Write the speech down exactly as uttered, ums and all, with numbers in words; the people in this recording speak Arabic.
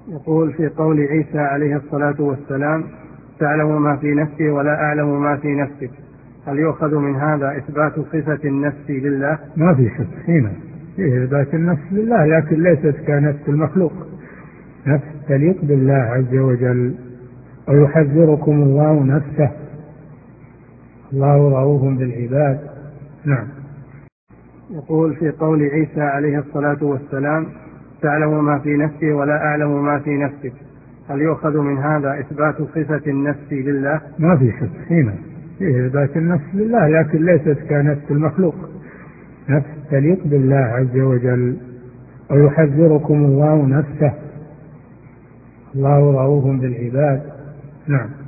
يقول في قول عيسى عليه الصلاة والسلام: تعلم ما في نفسي ولا أعلم ما في نفسك، هل يؤخذ من هذا إثبات صفة النفس لله؟ ما في شك هنا فيه إثبات النفس لله، لكن ليست كنفس المخلوق، نفس تليق بالله عز وجل. ويحذركم الله نفسه، الله رؤوف بالعباد. نعم. يقول في قول عيسى عليه الصلاة والسلام: تعلم ما في نفسي ولا أعلم ما في نفسك، هل يؤخذ من هذا إثبات صفة النفس لله؟ ما في شك هنا فيه إثبات النفس لله، لكن ليست كنفس المخلوق، نفس تليق بالله عز وجل. ويحذركم الله نفسه، الله رؤوف بالعباد. نعم.